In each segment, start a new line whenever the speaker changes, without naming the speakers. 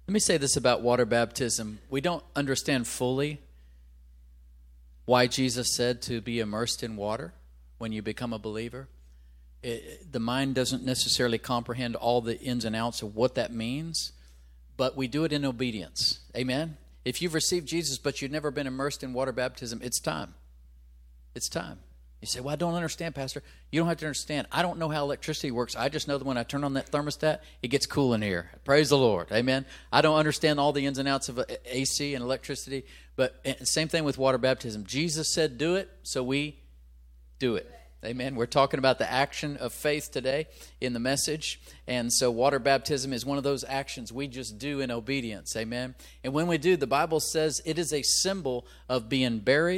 Let me say this about water baptism. We don't understand fully why Jesus said to be immersed in water when you become a believer. The mind doesn't necessarily comprehend all the ins and outs of what that means, but we do it in obedience. Amen? If you've received Jesus but you've never been immersed in water baptism, it's time. It's time. You say, well, I don't understand, Pastor. You don't have to understand. I don't know how electricity works. I just know that when I turn on that thermostat, it gets cool in here. Praise the Lord. Amen. I don't understand all the ins and outs of AC and electricity, but same thing with water baptism. Jesus said do it, so we do it. Amen. We're talking about the action of faith today in the message. And so water baptism is one of those actions we just do in obedience. Amen. And when we do, the Bible says it is a symbol of being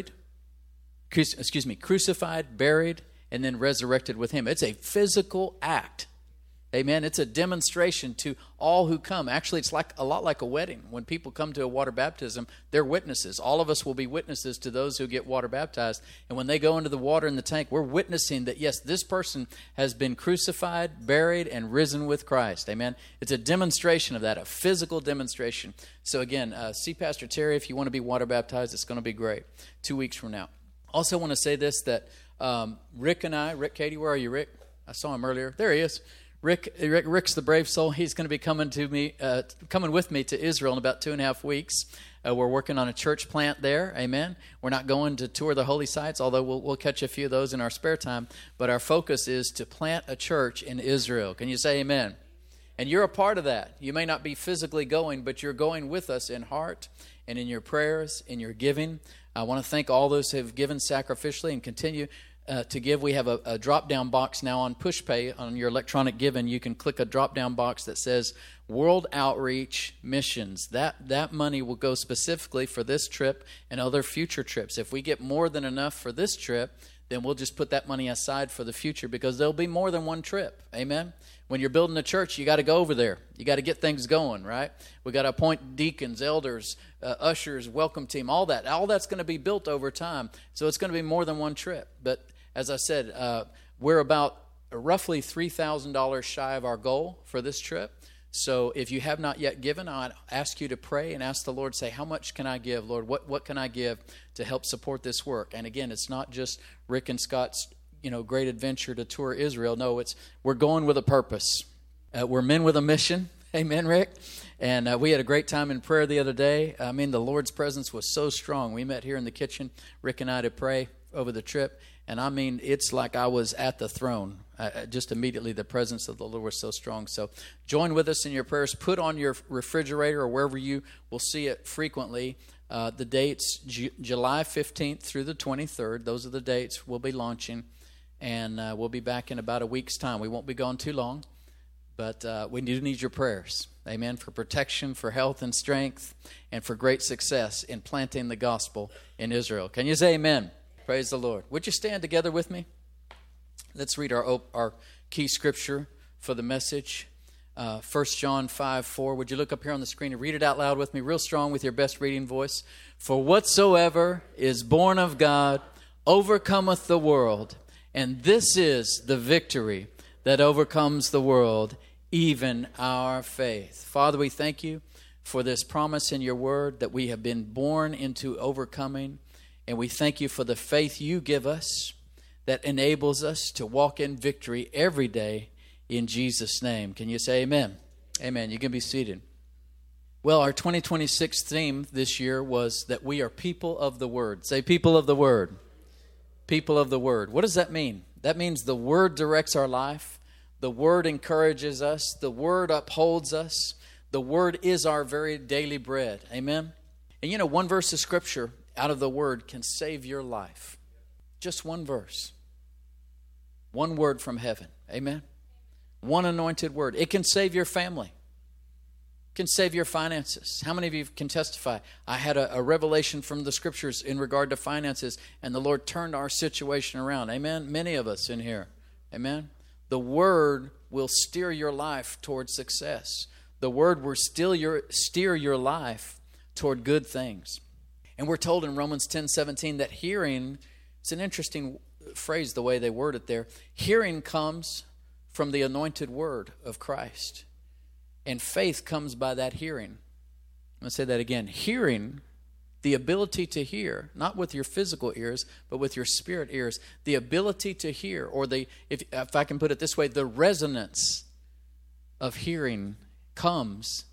crucified, buried, and then resurrected with Him. It's a physical act. Amen. It's a demonstration to all who come. Actually, it's like a lot like a wedding. When people come to a water baptism, they're witnesses. All of us will be witnesses to those who get water baptized. And when they go into the water in the tank, we're witnessing that, yes, this person has been crucified, buried, and risen with Christ. Amen. It's a demonstration of that, a physical demonstration. So again, see Pastor Terry if you want to be water baptized. It's going to be great 2 weeks from now. Also want to say this, that Rick Cady, where are you, Rick? I saw him earlier. There he is. Rick's the brave soul. He's going to be coming with me to Israel in about 2.5 weeks. We're working on a church plant there. Amen. We're not going to tour the holy sites, although we'll catch a few of those in our spare time. But our focus is to plant a church in Israel. Can you say amen? And you're a part of that. You may not be physically going, but you're going with us in heart and in your prayers, in your giving. I want to thank all those who have given sacrificially and continue to give. We have a drop-down box now on PushPay on your electronic giving. You can click a drop-down box that says World Outreach Missions. That money will go specifically for this trip and other future trips. If we get more than enough for this trip, then we'll just put that money aside for the future, because there'll be more than one trip. Amen? When you're building a church, you got to go over there. You got to get things going, right? We got to appoint deacons, elders, ushers, welcome team, all that. All that's going to be built over time. So it's going to be more than one trip. But as I said, we're about roughly $3,000 shy of our goal for this trip. So if you have not yet given, I'd ask you to pray and ask the Lord, say, how much can I give, Lord? What can I give to help support this work? And again, it's not just Rick and Scott's great adventure to tour Israel. No, we're going with a purpose. We're men with a mission. Amen, Rick? And we had a great time in prayer the other day. I mean, the Lord's presence was so strong. We met here in the kitchen, Rick and I, to pray over the trip. And I mean, it's like I was at the throne. Just immediately, the presence of the Lord was so strong. So join with us in your prayers. Put on your refrigerator or wherever you will see it frequently the dates, July 15th through the 23rd. Those are the dates we'll be launching. And we'll be back in about a week's time. We won't be gone too long, but we do need your prayers. Amen. For protection, for health and strength, and for great success in planting the gospel in Israel. Can you say amen? Praise the Lord. Would you stand together with me? Let's read our key scripture for the message. 1 John 5:4. Would you look up here on the screen and read it out loud with me, real strong with your best reading voice? For whatsoever is born of God overcometh the world. And this is the victory that overcomes the world, even our faith. Father, we thank you for this promise in your word that we have been born into overcoming. And we thank you for the faith you give us that enables us to walk in victory every day in Jesus' name. Can you say amen? Amen. You can be seated. Well, our 2026 theme this year was that we are people of the word. Say people of the word. People of the word. What does that mean? That means the word directs our life. The word encourages us. The word upholds us. The word is our very daily bread. Amen? And one verse of scripture out of the word can save your life. Just one verse. One word from heaven. Amen? One anointed word. It can save your family. Can save your finances. How many of you can testify? I had a revelation from the scriptures in regard to finances, and the Lord turned our situation around. Amen? Many of us in here. Amen? The word will steer your life toward success. The word will steer your life toward good things. And we're told in Romans 10:17 that hearing, it's an interesting phrase the way they word it there, hearing comes from the anointed word of Christ. And faith comes by that hearing. I'm going to say that again. Hearing, the ability to hear, not with your physical ears, but with your spirit ears. The ability to hear, or if I can put it this way, the resonance of hearing comes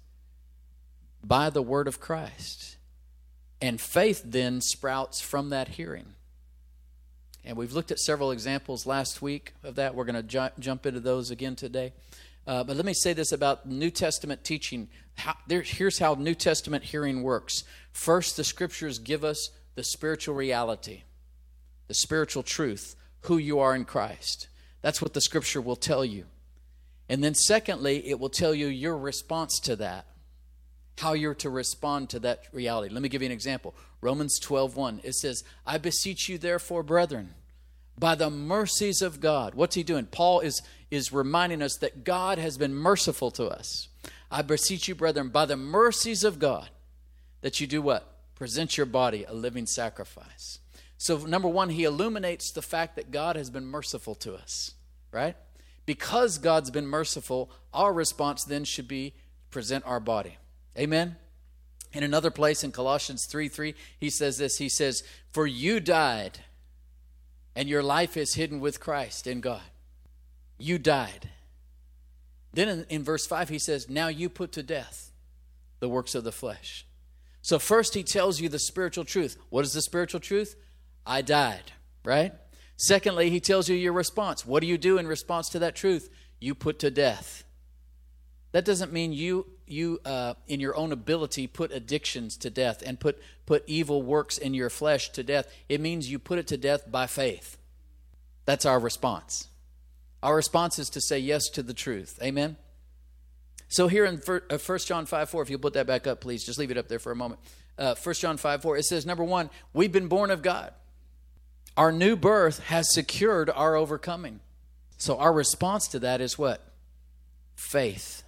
by the word of Christ. And faith then sprouts from that hearing. And we've looked at several examples last week of that. We're going to jump into those again today. But let me say this about New Testament teaching. Here's how New Testament hearing works. First, the Scriptures give us the spiritual reality, the spiritual truth, who you are in Christ. That's what the Scripture will tell you. And then secondly, it will tell you your response to that, how you're to respond to that reality. Let me give you an example. Romans 12:1. It says, I beseech you therefore, brethren, by the mercies of God. What's he doing? Paul is reminding us that God has been merciful to us. I beseech you, brethren, by the mercies of God, that you do what? Present your body a living sacrifice. So number one, he illuminates the fact that God has been merciful to us, right? Because God's been merciful, our response then should be present our body. Amen? In another place in Colossians 3:3, he says this. He says, for you died, and your life is hidden with Christ in God. You died. Then in verse 5, he says, now you put to death the works of the flesh. So first he tells you the spiritual truth. What is the spiritual truth? I died, right? Secondly, he tells you your response. What do you do in response to that truth? You put to death. That doesn't mean you in your own ability put addictions to death and put evil works in your flesh to death. It means you put it to death by faith. That's our response. Our response is to say yes to the truth. Amen? So here in 1 John 5:4, if you'll put that back up, please. Just leave it up there for a moment. 1 John 5:4, it says, number one, we've been born of God. Our new birth has secured our overcoming. So our response to that is what? Faith.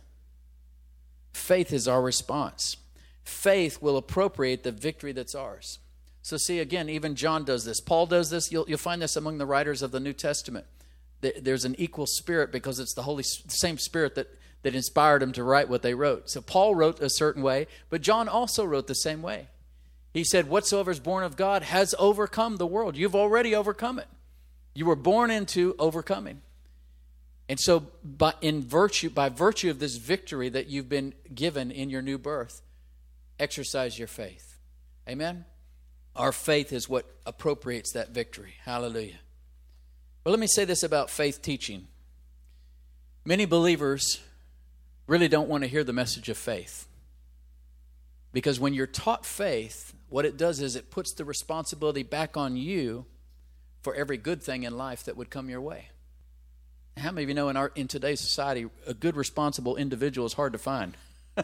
Faith is our response. Faith will appropriate the victory that's ours. So see, again, even John does this. Paul does this. You'll find this among the writers of the New Testament. There's an equal spirit because it's the same spirit that inspired them to write what they wrote. So Paul wrote a certain way, but John also wrote the same way. He said, whatsoever is born of God has overcome the world. You've already overcome it. You were born into overcoming. And so by virtue of this victory that you've been given in your new birth, exercise your faith. Amen? Our faith is what appropriates that victory. Hallelujah. Well, let me say this about faith teaching. Many believers really don't want to hear the message of faith. Because when you're taught faith, what it does is it puts the responsibility back on you for every good thing in life that would come your way. How many of you know in today's society, a good, responsible individual is hard to find?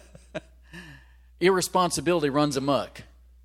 Irresponsibility runs amok.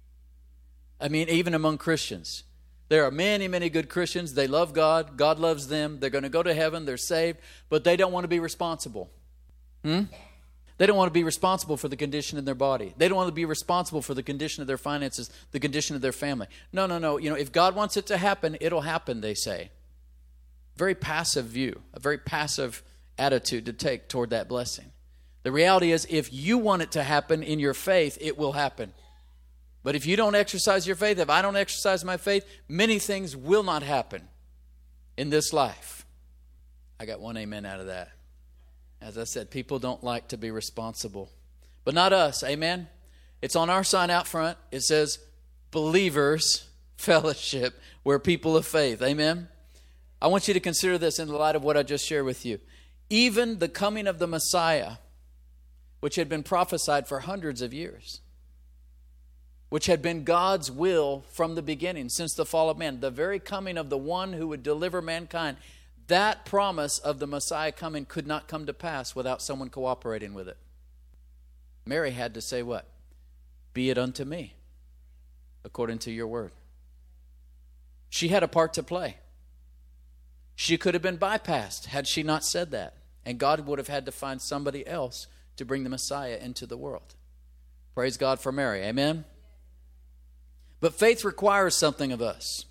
I mean, even among Christians. There are many, many good Christians. They love God. God loves them. They're going to go to heaven. They're saved. But they don't want to be responsible. They don't want to be responsible for the condition of their body. They don't want to be responsible for the condition of their finances, the condition of their family. No. You know, if God wants it to happen, it'll happen, they say. Very passive view, a very passive attitude to take toward that blessing. The reality is, if you want it to happen in your faith, it will happen. But if you don't exercise your faith, if I don't exercise my faith, many things will not happen in this life. I got one amen out of that. As I said, people don't like to be responsible. But not us, amen? It's on our sign out front. It says, Believers Fellowship. We're people of faith, amen? I want you to consider this in the light of what I just shared with you. Even the coming of the Messiah, which had been prophesied for hundreds of years, which had been God's will from the beginning, since the fall of man, the very coming of the one who would deliver mankind, that promise of the Messiah coming could not come to pass without someone cooperating with it. Mary had to say what? Be it unto me, according to your word. She had a part to play. She could have been bypassed had she not said that. And God would have had to find somebody else to bring the Messiah into the world. Praise God for Mary. Amen? But faith requires something of us.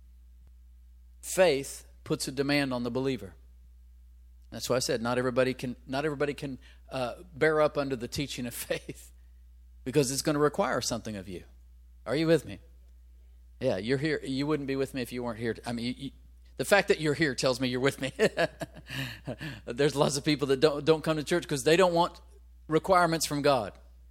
Faith puts a demand on the believer. That's why I said not everybody can bear up under the teaching of faith. because it's going to require something of you. Are you with me? Yeah, you're here. You wouldn't be with me if you weren't here. I mean, the fact that you're here tells me you're with me. There's lots of people that don't come to church because they don't want requirements from God.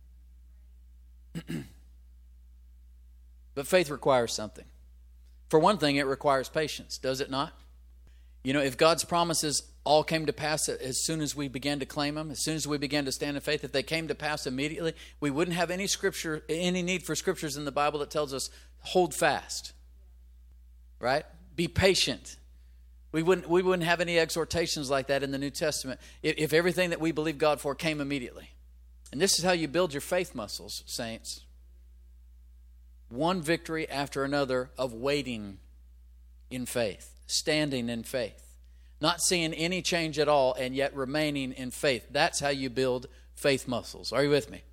But faith requires something. For one thing, it requires patience, does it not? You know, if God's promises all came to pass as soon as we began to claim them, as soon as we began to stand in faith, if they came to pass immediately, we wouldn't have any need for scriptures in the Bible that tells us, hold fast, right? Be patient. We wouldn't have any exhortations like that in the New Testament if everything that we believe God for came immediately. And this is how you build your faith muscles, saints. One victory after another of waiting in faith, standing in faith, not seeing any change at all and yet remaining in faith. That's how you build faith muscles. Are you with me?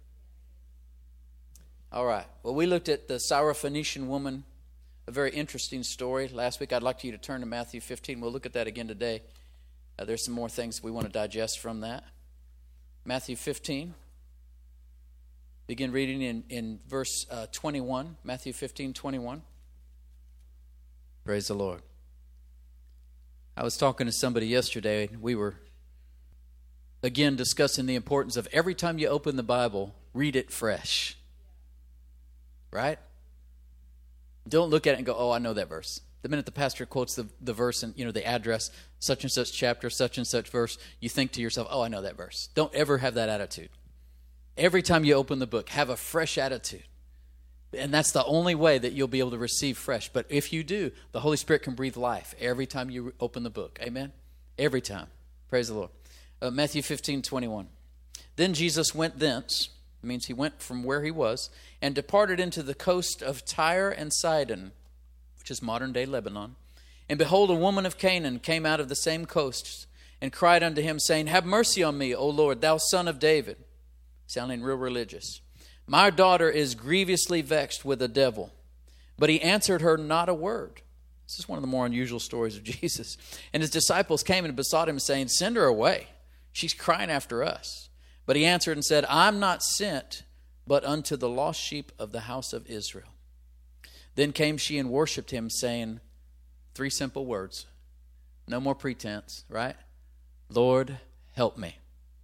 All right. Well, we looked at the Syrophoenician woman, a very interesting story last week. I'd like you to turn to Matthew 15. We'll look at that again today. There's some more things we want to digest from that. Matthew 15. Begin reading in verse 21. Matthew 15, 21. Praise the Lord. I was talking to somebody yesterday. We were, again, discussing the importance of every time you open the Bible, read it fresh. Right? Don't look at it and go, oh, I know that verse. The minute the pastor quotes the verse and, the address, such and such chapter, such and such verse, you think to yourself, oh, I know that verse. Don't ever have that attitude. Every time you open the book, have a fresh attitude. And that's the only way that you'll be able to receive fresh. But if you do, the Holy Spirit can breathe life every time you open the book. Amen? Every time. Praise the Lord. Matthew 15, 21. Then Jesus went thence, it means he went from where he was, and departed into the coast of Tyre and Sidon, which is modern-day Lebanon. And behold, a woman of Canaan came out of the same coast, and cried unto him, saying, Have mercy on me, O Lord, thou son of David. Sounding real religious. My daughter is grievously vexed with a devil. But he answered her not a word. This is one of the more unusual stories of Jesus. And his disciples came and besought him, saying, Send her away. She's crying after us. But he answered and said, I'm not sent, but unto the lost sheep of the house of Israel. Then came she and worshipped him, saying, 3 simple words. No more pretense, right? Lord, help me.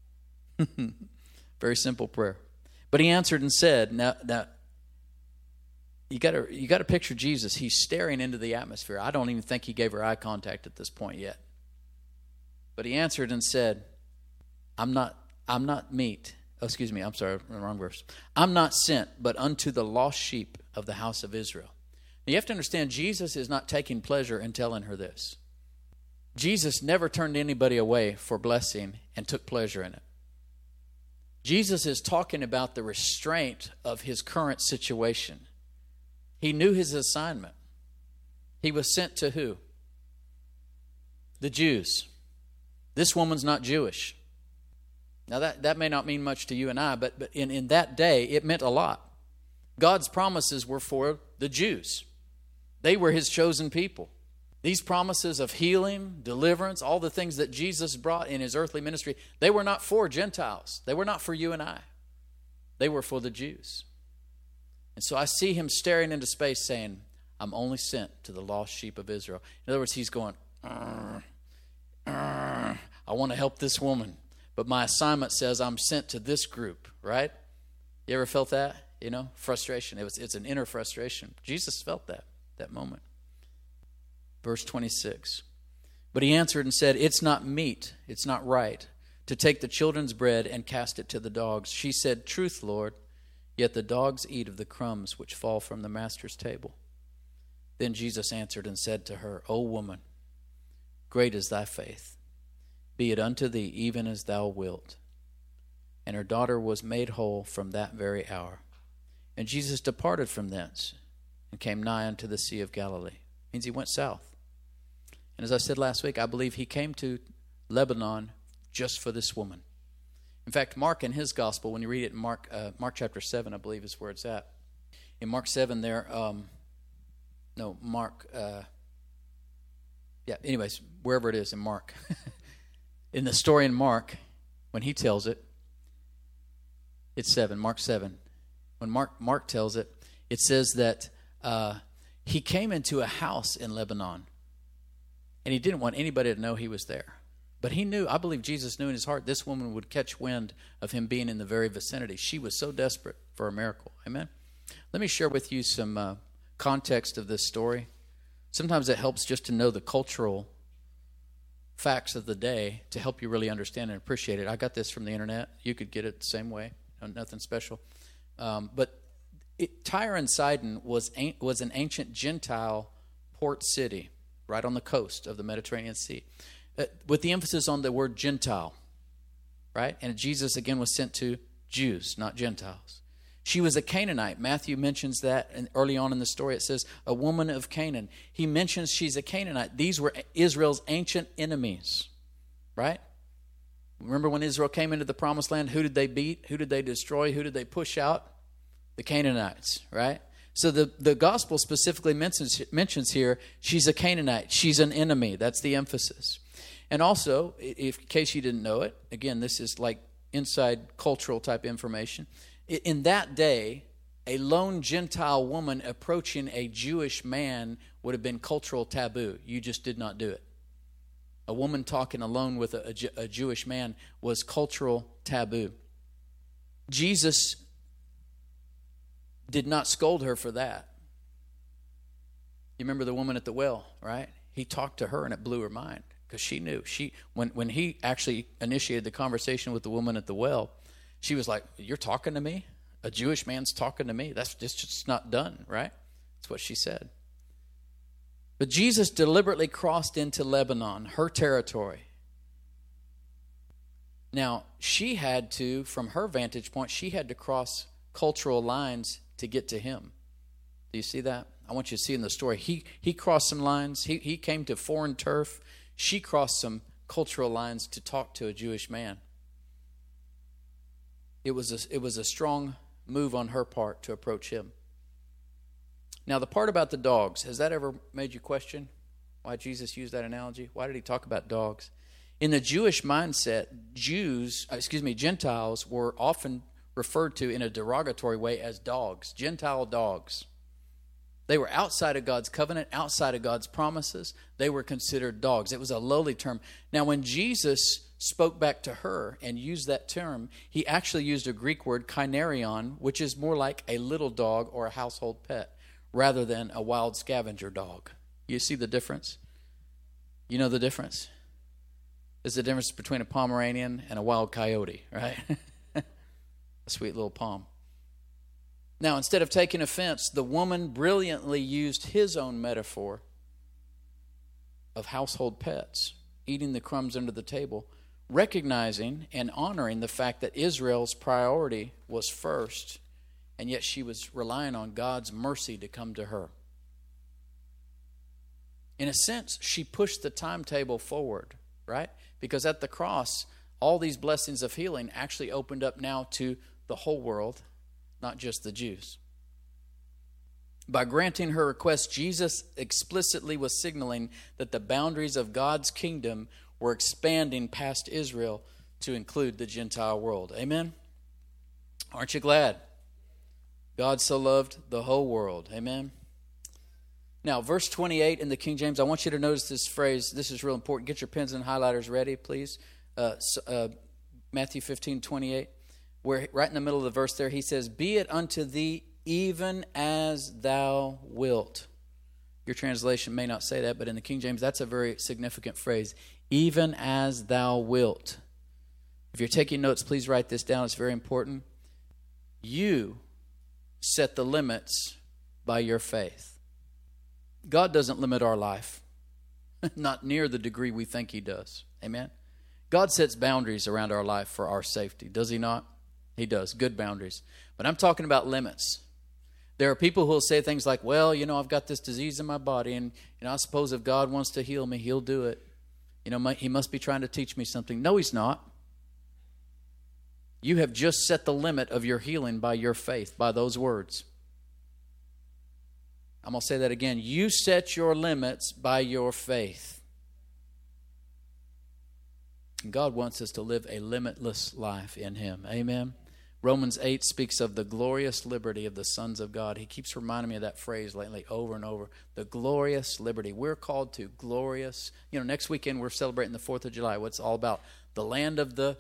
Very simple prayer. But he answered and said, now you got to picture Jesus. He's staring into the atmosphere. I don't even think he gave her eye contact at this point yet. But he answered and said, I'm not meet. Oh, excuse me, I'm sorry, wrong verse. I'm not sent, but unto the lost sheep of the house of Israel. Now you have to understand, Jesus is not taking pleasure in telling her this. Jesus never turned anybody away for blessing and took pleasure in it. Jesus is talking about the restraint of his current situation. He knew his assignment. He was sent to who? The Jews. This woman's not Jewish. Now that may not mean much to you and I, but in that day, it meant a lot. God's promises were for the Jews. They were his chosen people. These promises of healing, deliverance, all the things that Jesus brought in his earthly ministry, they were not for Gentiles. They were not for you and I. They were for the Jews. And so I see him staring into space saying, I'm only sent to the lost sheep of Israel. In other words, he's going, I want to help this woman, but my assignment says I'm sent to this group, right? You ever felt that? Frustration. It's an inner frustration. Jesus felt that moment. Verse 26. But he answered and said, It's not meet, it's not right, to take the children's bread and cast it to the dogs. She said, Truth, Lord, yet the dogs eat of the crumbs which fall from the master's table. Then Jesus answered and said to her, O woman, great is thy faith. Be it unto thee even as thou wilt. And her daughter was made whole from that very hour. And Jesus departed from thence and came nigh unto the Sea of Galilee. Means he went south. And as I said last week, I believe he came to Lebanon just for this woman. In fact, Mark in his gospel, when you read it in Mark chapter 7, I believe is where it's at. In Mark 7 there, anyways, wherever it is in Mark. In the story in Mark, when he tells it, it's 7, Mark 7. when Mark tells it, it says that he came into a house in Lebanon, and he didn't want anybody to know he was there. But he knew, I believe Jesus knew in his heart, this woman would catch wind of him being in the very vicinity. She was so desperate for a miracle. Amen? Let me share with you some context of this story. Sometimes it helps just to know the cultural facts of the day to help you really understand and appreciate it. I got this from the internet. You could get it the same way. Nothing special. But Tyre and Sidon was an ancient Gentile port city right on the coast of the Mediterranean Sea, with the emphasis on the word Gentile, right? And Jesus, again, was sent to Jews, not Gentiles. She was a Canaanite. Matthew mentions that, and early on in the story it says, a woman of Canaan. He mentions she's a Canaanite. These were Israel's ancient enemies, right? Remember when Israel came into the promised land, who did they beat? Who did they destroy? Who did they push out? The Canaanites, right? So the gospel specifically mentions here, she's a Canaanite. She's an enemy. That's the emphasis. And also, in case you didn't know it, again, this is like inside cultural type information. In that day, a lone Gentile woman approaching a Jewish man would have been cultural taboo. You just did not do it. A woman talking alone with a Jewish man was cultural taboo. Jesus did not scold her for that. You remember the woman at the well, right? He talked to her and it blew her mind because she knew. When he actually initiated the conversation with the woman at the well, she was like, "You're talking to me? A Jewish man's talking to me? That's just not done," right? That's what she said. But Jesus deliberately crossed into Lebanon, her territory. Now, she had to, from her vantage point, she had to cross cultural lines to get to him. Do you see that? I want you to see in the story. He crossed some lines. He came to foreign turf. She crossed some cultural lines to talk to a Jewish man. It was a strong move on her part to approach him. Now, the part about the dogs, has that ever made you question why Jesus used that analogy? Why did he talk about dogs? In the Jewish mindset, Gentiles were often referred to in a derogatory way as dogs, Gentile dogs. They were outside of God's covenant, outside of God's promises. They were considered dogs. It was a lowly term. Now, when Jesus spoke back to her and used that term, he actually used a Greek word, kainarion, which is more like a little dog or a household pet, rather than a wild scavenger dog. You see the difference? You know the difference? There's the difference between a Pomeranian and a wild coyote, right? A sweet little pom. Now, instead of taking offense, the woman brilliantly used his own metaphor of household pets, eating the crumbs under the table, recognizing and honoring the fact that Israel's priority was first, and yet she was relying on God's mercy to come to her. In a sense, she pushed the timetable forward, right? Because at the cross, all these blessings of healing actually opened up now to the whole world, not just the Jews. By granting her request, Jesus explicitly was signaling that the boundaries of God's kingdom were expanding past Israel to include the Gentile world. Amen? Aren't you glad? God so loved the whole world. Amen? Now, verse 28 in the King James, I want you to notice this phrase. This is real important. Get your pens and highlighters ready, please. Matthew 15:28. Where right in the middle of the verse there, he says, "Be it unto thee even as thou wilt." Your translation may not say that, but in the King James, that's a very significant phrase. Even as thou wilt. If you're taking notes, please write this down. It's very important. You set the limits by your faith. God doesn't limit our life, not near the degree we think he does. Amen? God sets boundaries around our life for our safety. Does he not? He does. Good boundaries. But I'm talking about limits. There are people who will say things like, well, I've got this disease in my body, and I suppose if God wants to heal me, he'll do it. He must be trying to teach me something. No, he's not. You have just set the limit of your healing by your faith, by those words. I'm going to say that again. You set your limits by your faith. And God wants us to live a limitless life in him. Amen. Romans 8 speaks of the glorious liberty of the sons of God. He keeps reminding me of that phrase lately over and over. The glorious liberty. We're called to glorious. Next weekend we're celebrating the 4th of July. What's it all about? The land of the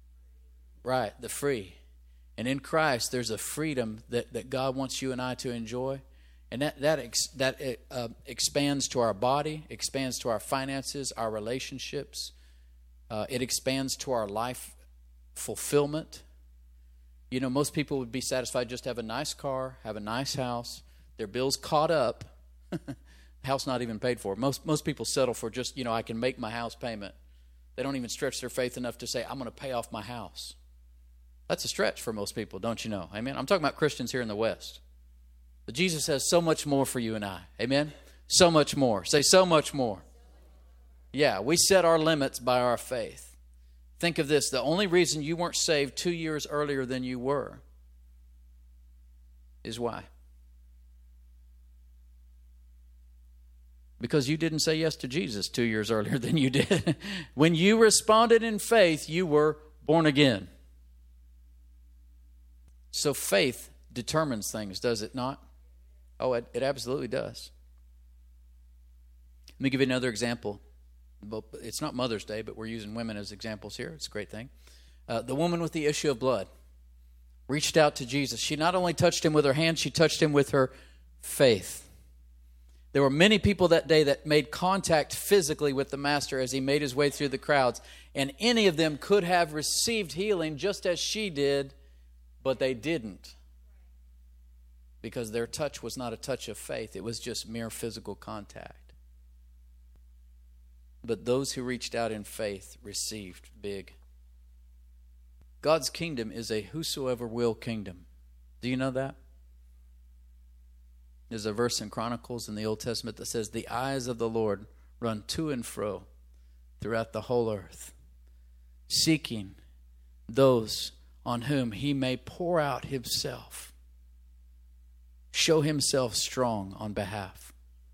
free. And in Christ there's a freedom that God wants you and I to enjoy. And that expands to our body, expands to our finances, our relationships. It expands to our life fulfillment. Most people would be satisfied just to have a nice car, have a nice house, their bills caught up, house not even paid for. Most people settle for just, I can make my house payment. They don't even stretch their faith enough to say, I'm going to pay off my house. That's a stretch for most people, don't you know? Amen. I'm talking about Christians here in the West. But Jesus has so much more for you and I. Amen? So much more. Say, so much more. Yeah, we set our limits by our faith. Think of this. The only reason you weren't saved 2 years earlier than you were is why? Because you didn't say yes to Jesus 2 years earlier than you did. When you responded in faith, you were born again. So faith determines things, does it not? Oh, it absolutely does. Let me give you another example. It's not Mother's Day, but we're using women as examples here. It's a great thing. The woman with the issue of blood reached out to Jesus. She not only touched him with her hand, she touched him with her faith. There were many people that day that made contact physically with the Master as he made his way through the crowds. And any of them could have received healing just as she did, but they didn't. Because their touch was not a touch of faith. It was just mere physical contact. But those who reached out in faith received big. God's kingdom is a whosoever will kingdom. Do you know that? There's a verse in Chronicles in the Old Testament that says, the eyes of the Lord run to and fro throughout the whole earth, seeking those on whom he may pour out himself. Show himself strong on behalf.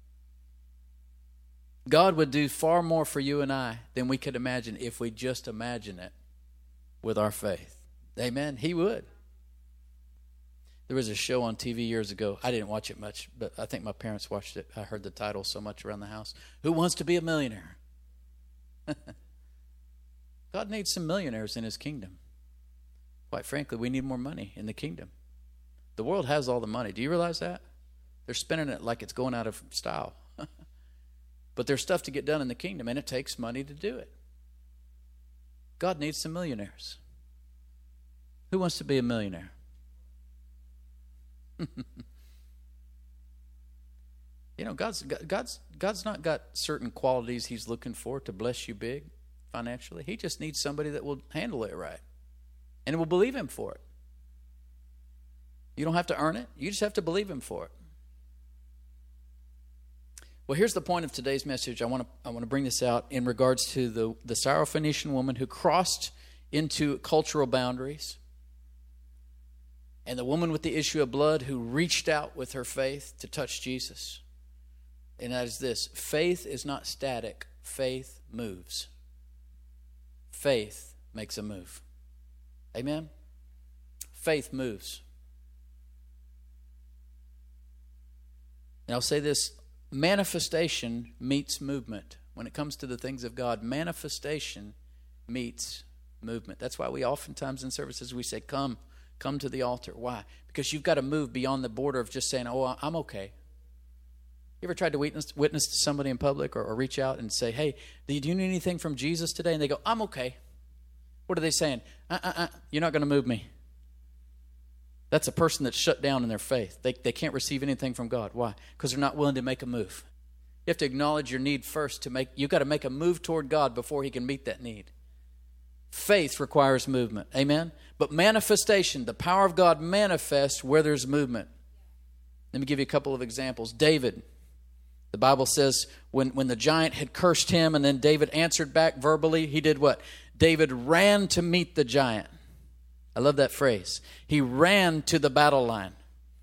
God would do far more for you and I than we could imagine if we just imagine it with our faith. Amen? He would. There was a show on TV years ago. I didn't watch it much, but I think my parents watched it. I heard the title so much around the house. Who Wants to Be a Millionaire? God needs some millionaires in his kingdom. Quite frankly, we need more money in the kingdom. The world has all the money. Do you realize that? They're spending it like it's going out of style. But there's stuff to get done in the kingdom, and it takes money to do it. God needs some millionaires. Who wants to be a millionaire? God's not got certain qualities he's looking for to bless you big financially. He just needs somebody that will handle it right and will believe him for it. You don't have to earn it. You just have to believe him for it. Well, here's the point of today's message. I want to bring this out in regards to the Syrophoenician woman who crossed into cultural boundaries, and the woman with the issue of blood who reached out with her faith to touch Jesus. And that is this: faith is not static. Faith moves. Faith makes a move. Amen? Faith moves. And I'll say this: manifestation meets movement. When it comes to the things of God, manifestation meets movement. That's why we oftentimes in services we say, come to the altar. Why? Because you've got to move beyond the border of just saying, oh, I'm okay. You ever tried to witness to somebody in public or reach out and say, hey, do you need anything from Jesus today? And they go, I'm okay. What are they saying? You're not going to move me. That's a person that's shut down in their faith. They can't receive anything from God. Why? Because they're not willing to make a move. You have to acknowledge your need first. You've got to make a move toward God before he can meet that need. Faith requires movement. Amen? But manifestation, the power of God manifests where there's movement. Let me give you a couple of examples. David, the Bible says when the giant had cursed him and then David answered back verbally, he did what? David ran to meet the giant. I love that phrase. He ran to the battle line.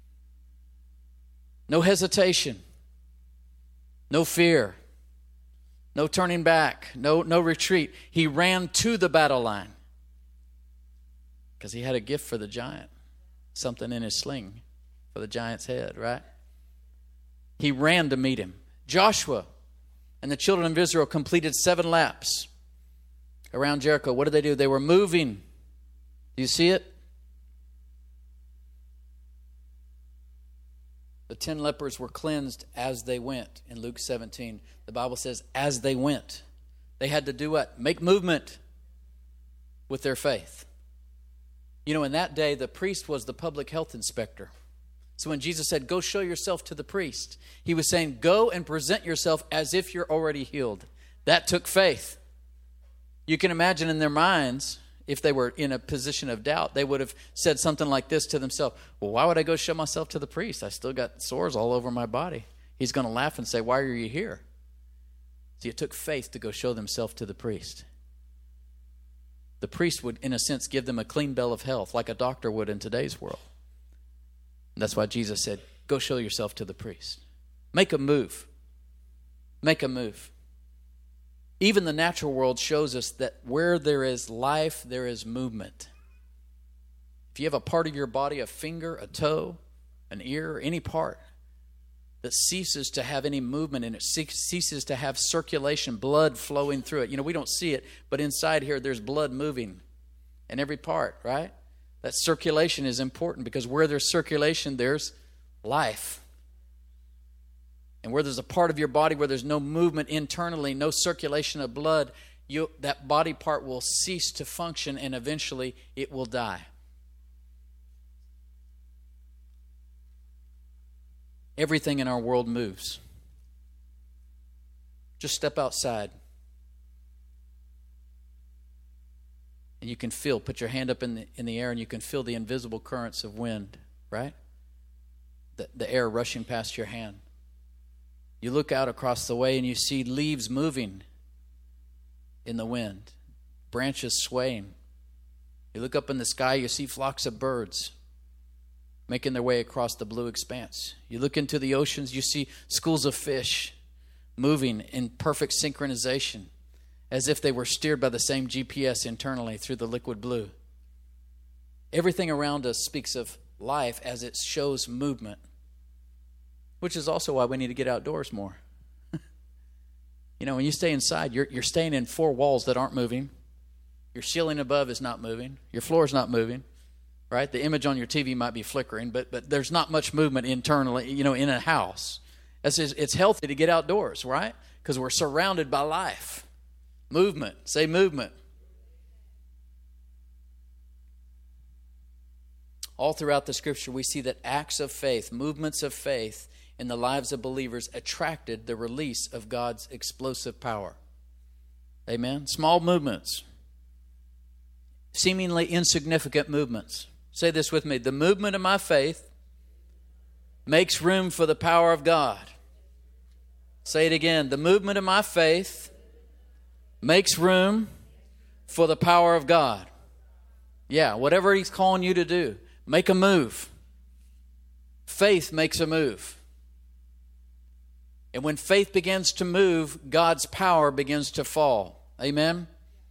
No hesitation. No fear. No turning back. No retreat. He ran to the battle line. Because he had a gift for the giant. Something in his sling for the giant's head, right? He ran to meet him. Joshua and the children of Israel completed 7 laps around Jericho. What did they do? They were moving. Do you see it? The 10 lepers were cleansed as they went in Luke 17. The Bible says, as they went. They had to do what? Make movement with their faith. You know, in that day, the priest was the public health inspector. So when Jesus said, go show yourself to the priest, he was saying, go and present yourself as if you're already healed. That took faith. You can imagine in their minds, if they were in a position of doubt, they would have said something like this to themselves. Well, why would I go show myself to the priest? I still got sores all over my body. He's going to laugh and say, why are you here? See, it took faith to go show themselves to the priest. The priest would, in a sense, give them a clean bill of health, like a doctor would in today's world. And that's why Jesus said, go show yourself to the priest. Make a move. Make a move. Even the natural world shows us that where there is life, there is movement. If you have a part of your body, a finger, a toe, an ear, any part that ceases to have any movement and it ceases to have circulation, blood flowing through it. You know, we don't see it, but inside here there's blood moving in every part, right? That circulation is important because where there's circulation, there's life. And where there's a part of your body where there's no movement internally, no circulation of blood, that body part will cease to function and eventually it will die. Everything in our world moves. Just step outside. And you can feel, put your hand up in the air and you can feel the invisible currents of wind, right? The air rushing past your hand. You look out across the way and you see leaves moving in the wind, branches swaying. You look up in the sky, you see flocks of birds making their way across the blue expanse. You look into the oceans, you see schools of fish moving in perfect synchronization, as if they were steered by the same GPS internally through the liquid blue. Everything around us speaks of life as it shows movement, which is also why we need to get outdoors more. You know, when you stay inside, you're staying in 4 walls that aren't moving. Your ceiling above is not moving. Your floor is not moving, right? The image on your TV might be flickering, but there's not much movement internally, you know, in a house. It's healthy to get outdoors, right? Because we're surrounded by life. Movement. Say movement. All throughout the Scripture, we see that acts of faith, movements of faith in the lives of believers attracted the release of God's explosive power. Amen? Small movements. Seemingly insignificant movements. Say this with me. The movement of my faith makes room for the power of God. Say it again. The movement of my faith makes room for the power of God. Yeah, whatever He's calling you to do, make a move. Faith makes a move. And when faith begins to move, God's power begins to fall. Amen?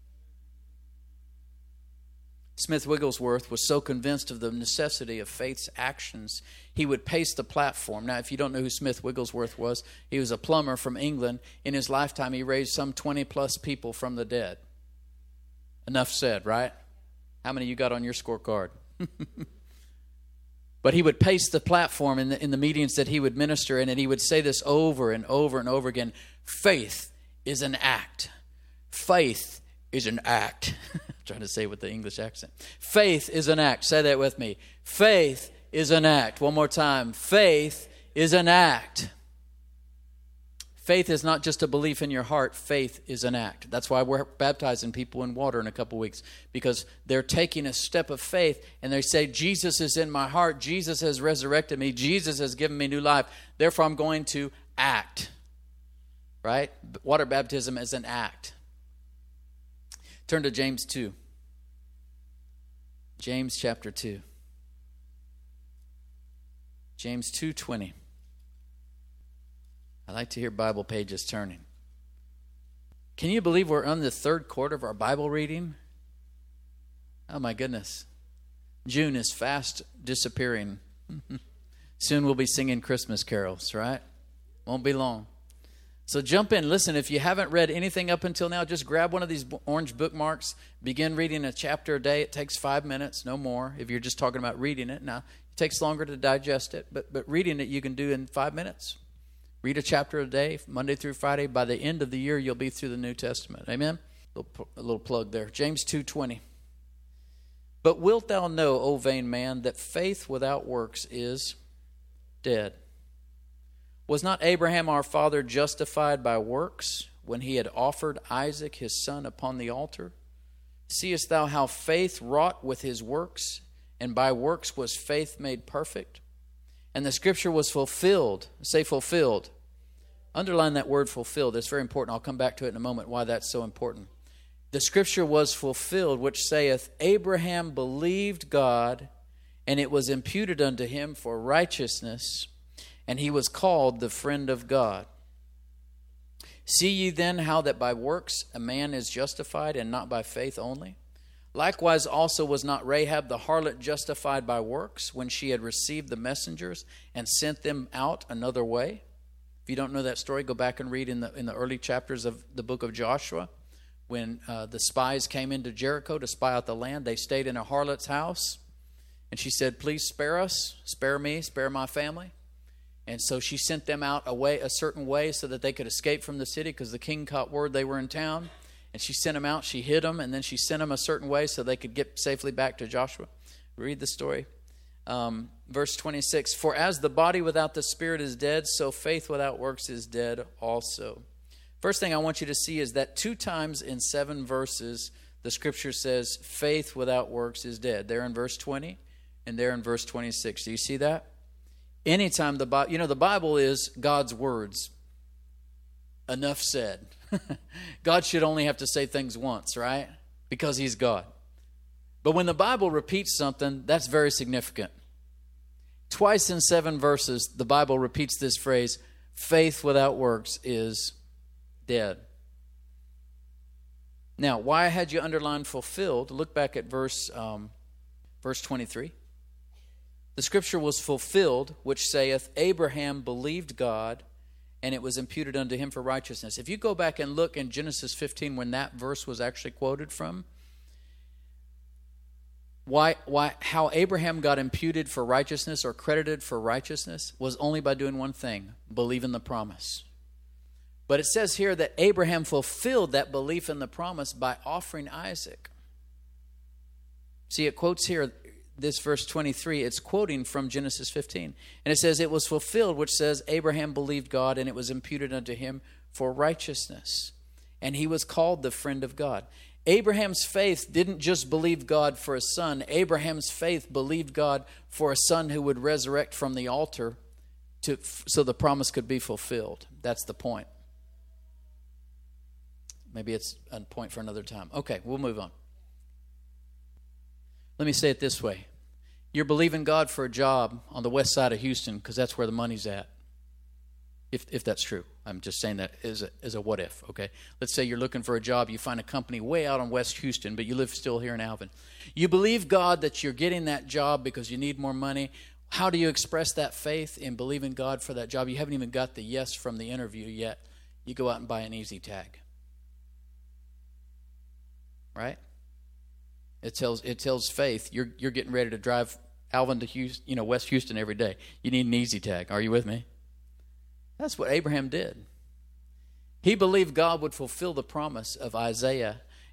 Smith Wigglesworth was so convinced of the necessity of faith's actions, he would pace the platform. Now, if you don't know who Smith Wigglesworth was, he was a plumber from England. In his lifetime, he raised some 20-plus people from the dead. Enough said, right? How many of you got on your scorecard? But he would pace the platform in the meetings that he would minister in, and he would say this over and over and over again. Faith is an act. Faith is an act. I'm trying to say it with the English accent. Faith is an act. Say that with me. Faith is an act. One more time. Faith is an act. Faith is not just a belief in your heart. Faith is an act. That's why we're baptizing people in water in a couple weeks, because they're taking a step of faith and they say, Jesus is in my heart. Jesus has resurrected me. Jesus has given me new life. Therefore, I'm going to act. Right? Water baptism is an act. Turn to James 2. James chapter 2. James 2:20. I like to hear Bible pages turning. Can you believe we're on the 3rd quarter of our Bible reading? Oh my goodness. June is fast disappearing. Soon we'll be singing Christmas carols, right? Won't be long. So jump in. Listen, if you haven't read anything up until now, just grab one of these orange bookmarks. Begin reading a chapter a day. It takes 5 minutes, no more, if you're just talking about reading it. Now, it takes longer to digest it, but reading it you can do in 5 minutes. Read a chapter a day, Monday through Friday. By the end of the year, you'll be through the New Testament. Amen? A little plug there. James 2:20. But wilt thou know, O vain man, that faith without works is dead? Was not Abraham our father justified by works when he had offered Isaac his son upon the altar? Seest thou how faith wrought with his works, and by works was faith made perfect? And the scripture was fulfilled. Say fulfilled. Underline that word fulfilled. It's very important. I'll come back to it in a moment, why that's so important. The scripture was fulfilled, which saith, Abraham believed God, and it was imputed unto him for righteousness, and he was called the friend of God. See ye then how that by works a man is justified, and not by faith only? Likewise also was not Rahab the harlot justified by works, when she had received the messengers and sent them out another way? If you don't know that story, go back and read in the early chapters of the book of Joshua. When the spies came into Jericho to spy out the land, they stayed in a harlot's house. And she said, please spare us, spare me, spare my family. And so she sent them out a certain way so that they could escape from the city, because the king caught word they were in town. And she sent them out, she hid them, and then she sent them a certain way so they could get safely back to Joshua. Read the story. Verse 26, for as the body without the spirit is dead, so faith without works is dead also. First thing I want you to see is that 2 times in 7 verses, the scripture says faith without works is dead. There in verse 20 and there in verse 26. Do you see that? Anytime the Bible is God's words. Enough said. God should only have to say things once, right? Because he's God. But when the Bible repeats something, that's very significant. Twice in 7 verses, the Bible repeats this phrase, faith without works is dead. Now, why had you underlined fulfilled? Look back at verse 23. The scripture was fulfilled, which saith, Abraham believed God, and it was imputed unto him for righteousness. If you go back and look in Genesis 15, when that verse was actually quoted from, how Abraham got imputed for righteousness or credited for righteousness was only by doing one thing, believe in the promise. But it says here that Abraham fulfilled that belief in the promise by offering Isaac. See, it quotes here, this verse 23, it's quoting from Genesis 15. And it says, it was fulfilled, which says, Abraham believed God, and it was imputed unto him for righteousness. And he was called the friend of God. Abraham's faith didn't just believe God for a son. Abraham's faith believed God for a son who would resurrect from the altar so the promise could be fulfilled. That's the point. Maybe it's a point for another time. Okay, we'll move on. Let me say it this way. You're believing God for a job on the west side of Houston because that's where the money's at. If that's true. I'm just saying that as a what if, okay? Let's say you're looking for a job. You find a company way out in West Houston, but you live still here in Alvin. You believe God that you're getting that job because you need more money. How do you express that faith in believing God for that job? You haven't even got the yes from the interview yet. You go out and buy an easy tag. Right? It tells faith you're getting ready to drive Alvin to Houston, West Houston every day. You need an easy tag. Are you with me? That's what Abraham did. He believed God would fulfill the promise of Isaac,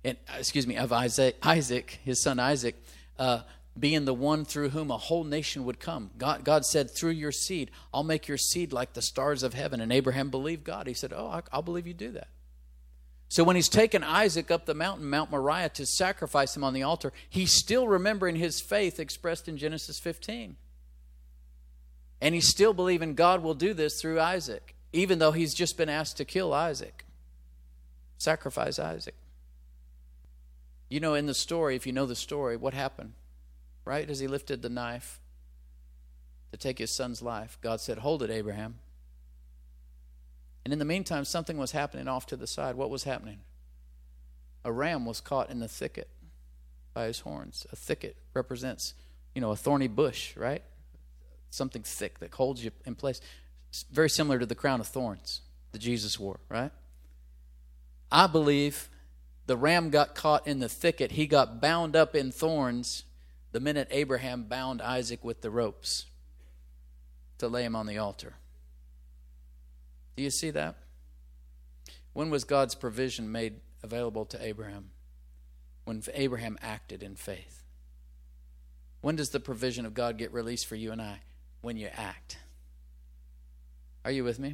his son Isaac, being the one through whom a whole nation would come. God said, through your seed, I'll make your seed like the stars of heaven. And Abraham believed God. He said, I'll believe you do that. So when he's taken Isaac up the mountain, Mount Moriah, to sacrifice him on the altar, he's still remembering his faith expressed in Genesis 15. And he's still believing God will do this through Isaac, even though he's just been asked to kill Isaac, sacrifice Isaac. In the story, if you know the story, what happened? Right as he lifted the knife to take his son's life, God said, hold it, Abraham. And in the meantime, something was happening off to the side. What was happening? A ram was caught in the thicket by his horns. A thicket represents a thorny bush, right? Something thick that holds you in place. It's very similar to the crown of thorns that Jesus wore, right? I believe the ram got caught in the thicket. He got bound up in thorns the minute Abraham bound Isaac with the ropes to lay him on the altar. Do you see that? When was God's provision made available to Abraham? When Abraham acted in faith. When does the provision of God get released for you and I? When you act. Are you with me?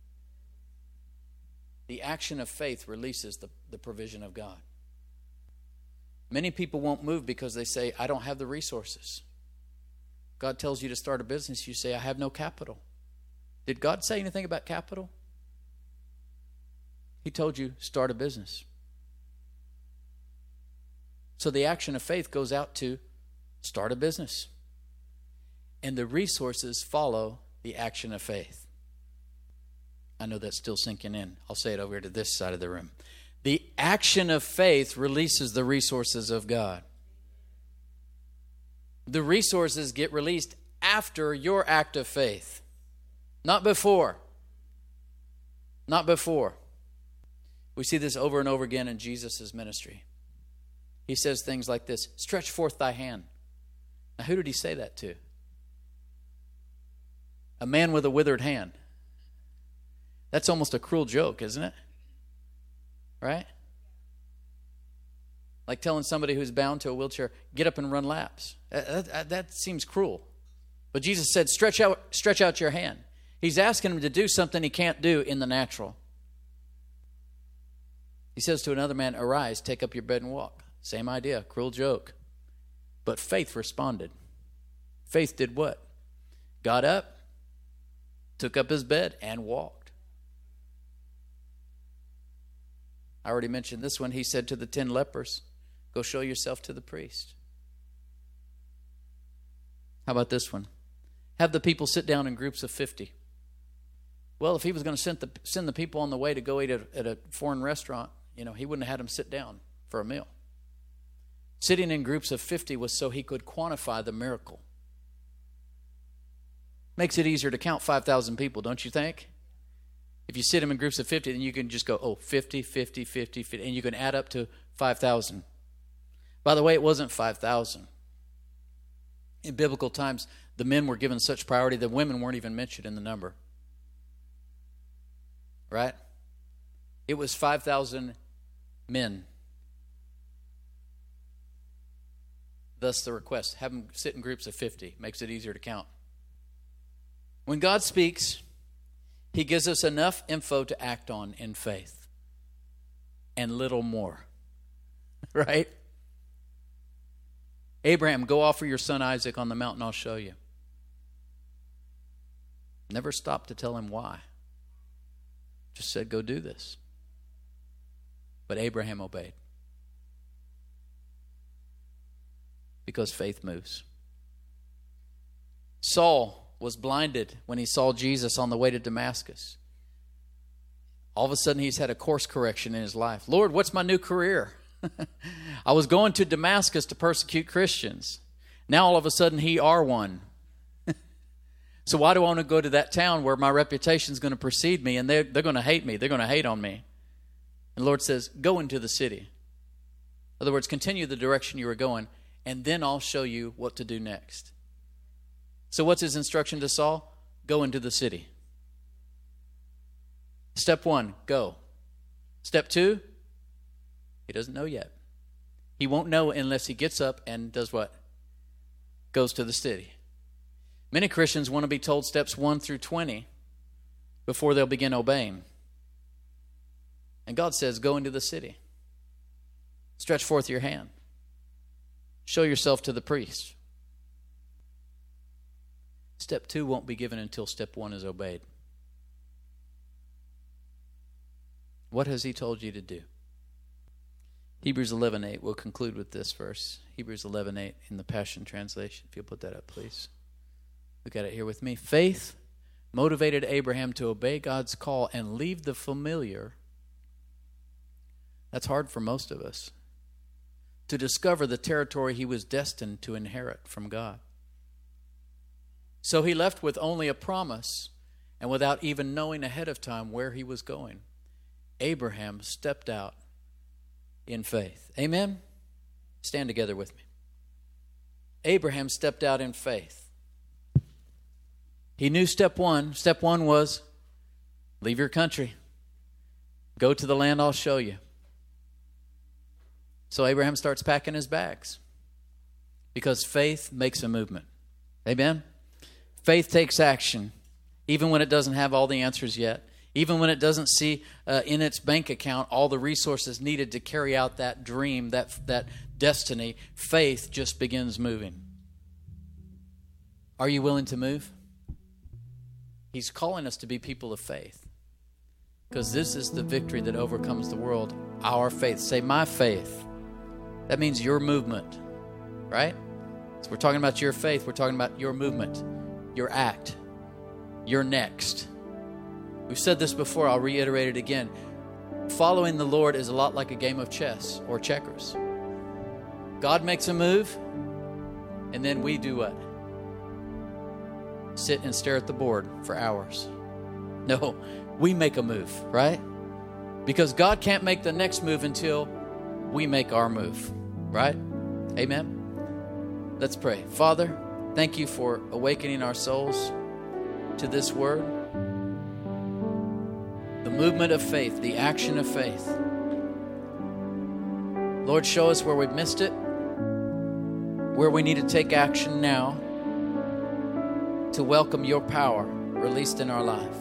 The action of faith releases the provision of God. Many people won't move because they say, I don't have the resources. God tells you to start a business, you say, I have no capital. Did God say anything about capital? He told you, start a business. So the action of faith goes out to start a business. And the resources follow the action of faith. I know that's still sinking in. I'll say it over here to this side of the room. The action of faith releases the resources of God. The resources get released after your act of faith. Not before. Not before. We see this over and over again in Jesus' ministry. He says things like this, stretch forth thy hand. Now, who did he say that to? A man with a withered hand. That's almost a cruel joke, isn't it? Right? Like telling somebody who's bound to a wheelchair, get up and run laps. That seems cruel. But Jesus said, stretch out your hand. He's asking him to do something he can't do in the natural. He says to another man, arise, take up your bed and walk. Same idea, cruel joke. But faith responded. Faith did what? Got up, took up his bed, and walked. I already mentioned this one. He said to the 10 lepers, go show yourself to the priest. How about this one? Have the people sit down in groups of 50. Well, if he was going to send the people on the way to go eat at a foreign restaurant, he wouldn't have had them sit down for a meal. Sitting in groups of 50 was so he could quantify the miracle. Makes it easier to count 5,000 people, don't you think? If you sit them in groups of 50, then you can just go, 50, 50, 50, 50, and you can add up to 5,000. By the way, it wasn't 5,000. In biblical times, the men were given such priority that women weren't even mentioned in the number. Right? It was 5,000 men. Thus the request, have them sit in groups of 50. Makes it easier to count. When God speaks, he gives us enough info to act on in faith. And little more. Right? Abraham, go offer your son Isaac on the mountain I'll show you. Never stopped to tell him why. Just said, go do this. But Abraham obeyed. Because faith moves. Saul was blinded when he saw Jesus on the way to Damascus. All of a sudden, he's had a course correction in his life. Lord, what's my new career? I was going to Damascus to persecute Christians. Now, all of a sudden, he are one. So why do I want to go to that town where my reputation is going to precede me and they're going to hate me? They're going to hate on me. And the Lord says, go into the city. In other words, continue the direction you were going, and then I'll show you what to do next. So what's his instruction to Saul? Go into the city. Step 1, go. Step 2, he doesn't know yet. He won't know unless he gets up and does what? Goes to the city. Many Christians want to be told steps 1 through 20 before they'll begin obeying. And God says, go into the city. Stretch forth your hand. Show yourself to the priest. Step 2 won't be given until step 1 is obeyed. What has he told you to do? Hebrews 11:8. We'll conclude with this verse. Hebrews 11:8 in the Passion Translation. If you'll put that up, please. Look at it here with me. Faith motivated Abraham to obey God's call and leave the familiar. That's hard for most of us. To discover the territory he was destined to inherit from God. So he left with only a promise and without even knowing ahead of time where he was going. Abraham stepped out in faith. Amen? Stand together with me. Abraham stepped out in faith. He knew step one. Step one was leave your country. Go to the land I'll show you. So Abraham starts packing his bags because faith makes a movement. Amen? Faith takes action even when it doesn't have all the answers yet. Even when it doesn't see in its bank account all the resources needed to carry out that dream, that destiny, faith just begins moving. Are you willing to move? He's calling us to be people of faith. Because this is the victory that overcomes the world. Our faith. Say, my faith. That means your movement. Right? So we're talking about your faith. We're talking about your movement. Your act. Your next. We've said this before. I'll reiterate it again. Following the Lord is a lot like a game of chess or checkers. God makes a move. And then we do what? Sit and stare at the board for hours. No, we make a move, right? Because God can't make the next move until we make our move, right? Amen? Let's pray. Father, thank you for awakening our souls to this word. The movement of faith, the action of faith. Lord, show us where we've missed it, where we need to take action now to welcome your power released in our life.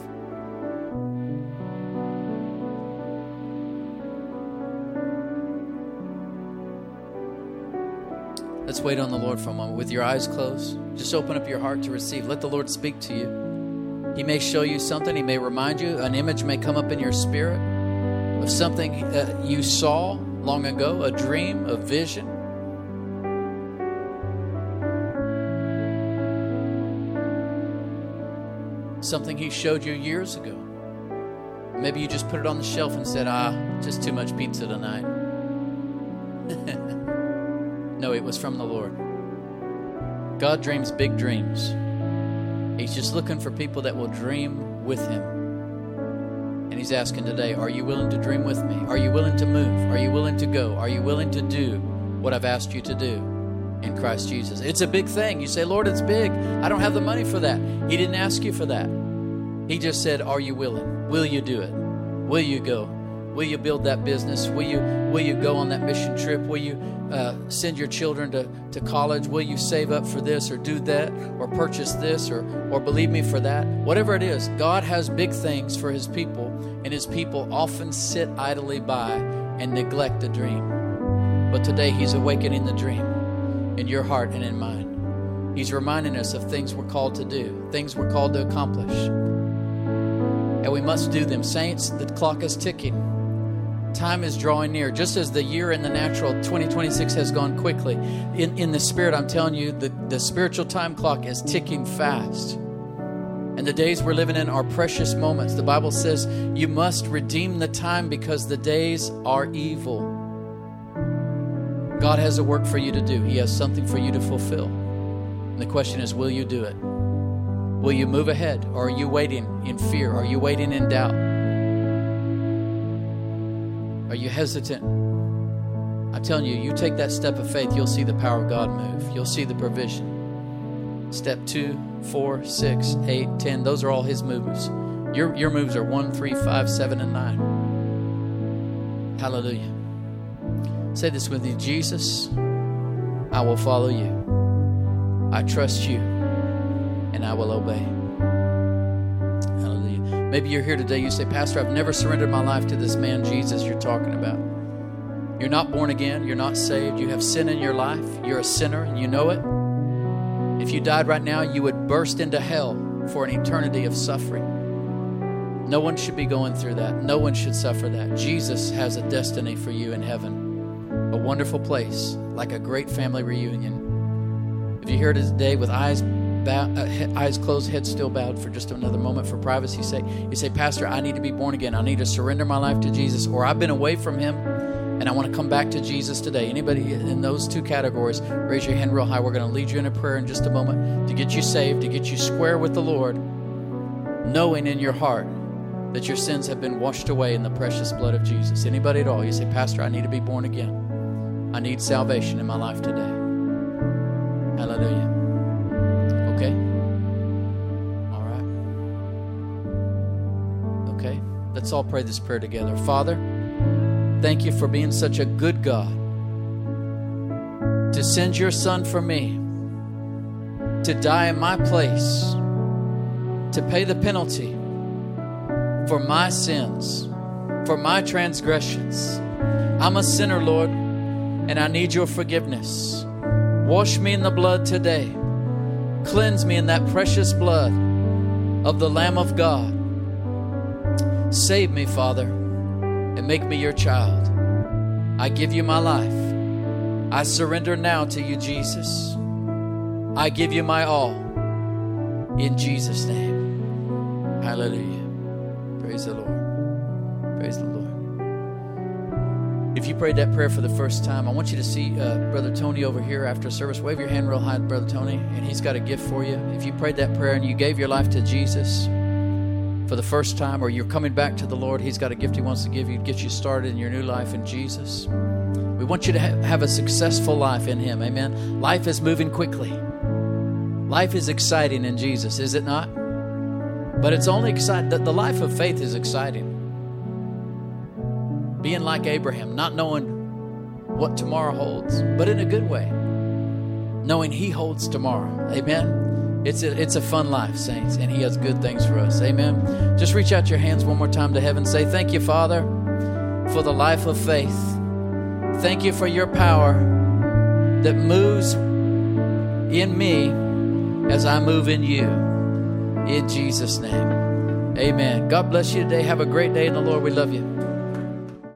Let's wait on the Lord for a moment. With your eyes closed, just open up your heart to receive. Let the Lord speak to you. He may show you something. He may remind you. An image may come up in your spirit of something you saw long ago, a dream, a vision. Something he showed you years ago. Maybe you just put it on the shelf and said, just too much pizza tonight. No, it was from the Lord. God dreams big dreams. He's just looking for people that will dream with him. And he's asking today, are you willing to dream with me? Are you willing to move? Are you willing to go? Are you willing to do what I've asked you to do in Christ Jesus? It's a big thing. You say, Lord, it's big. I don't have the money for that. He didn't ask you for that. He just said, are you willing? Will you do it? Will you go? Will you build that business? Will you go on that mission trip? Will you send your children to college? Will you save up for this or do that or purchase this or believe me for that? Whatever it is, God has big things for his people, and his people often sit idly by and neglect the dream. But today he's awakening the dream in your heart and in mine. He's reminding us of things we're called to do, things we're called to accomplish. And we must do them. Saints, the clock is ticking. Time is drawing near. Just as the year in the natural, 2026 has gone quickly. In the spirit, I'm telling you, the spiritual time clock is ticking fast. And the days we're living in are precious moments. The Bible says you must redeem the time because the days are evil. God has a work for you to do. He has something for you to fulfill. And the question is, will you do it? Will you move ahead? Or are you waiting in fear? Are you waiting in doubt? Are you hesitant? I'm telling you, you take that step of faith, you'll see the power of God move. You'll see the provision. Step 2, 4, 6, 8, 10. Those are all his moves. Your moves are 1, 3, 5, 7, and 9. Hallelujah. Say this with me. Jesus, I will follow you. I trust you, and I will obey. Hallelujah. Maybe you're here today. You say, Pastor, I've never surrendered my life to this man Jesus you're talking about. You're not born again. You're not saved. You have sin in your life. You're a sinner, and you know it. If you died right now, you would burst into hell for an eternity of suffering. No one should be going through that. No one should suffer that. Jesus has a destiny for you in heaven. A wonderful place, like a great family reunion. If you're here today with eyes closed, head still bowed for just another moment for privacy, you say, Pastor, I need to be born again. I need to surrender my life to Jesus, or I've been away from him and I want to come back to Jesus today. Anybody in those two categories, raise your hand real high. We're going to lead you in a prayer in just a moment to get you saved, to get you square with the Lord, knowing in your heart that your sins have been washed away in the precious blood of Jesus. Anybody at all? You say, Pastor, I need to be born again. I need salvation in my life today. Hallelujah. Okay. All right. Okay. Let's all pray this prayer together. Father, thank you for being such a good God, to send your Son for me, to die in my place, to pay the penalty for my sins, for my transgressions. I'm a sinner, Lord, and I need your forgiveness. Wash me in the blood today. Cleanse me in that precious blood of the Lamb of God. Save me, Father, and make me your child. I give you my life. I surrender now to you, Jesus. I give you my all. In Jesus' name. Hallelujah. Praise the Lord. Praise the Lord. If you prayed that prayer for the first time, I want you to see Brother Tony over here after service. Wave your hand real high, Brother Tony, and he's got a gift for you. If you prayed that prayer and you gave your life to Jesus for the first time, or you're coming back to the Lord, he's got a gift he wants to give you to get you started in your new life in Jesus. We want you to have a successful life in him. Amen. Life is moving quickly. Life is exciting in Jesus, is it not? But it's only exciting. The life of faith is exciting. Being like Abraham, not knowing what tomorrow holds, but in a good way, knowing he holds tomorrow. Amen. It's a fun life, saints, and he has good things for us. Amen. Just reach out your hands one more time to heaven. Say, thank you, Father, for the life of faith. Thank you for your power that moves in me as I move in you. In Jesus' name. Amen. God bless you today. Have a great day in the Lord. We love you.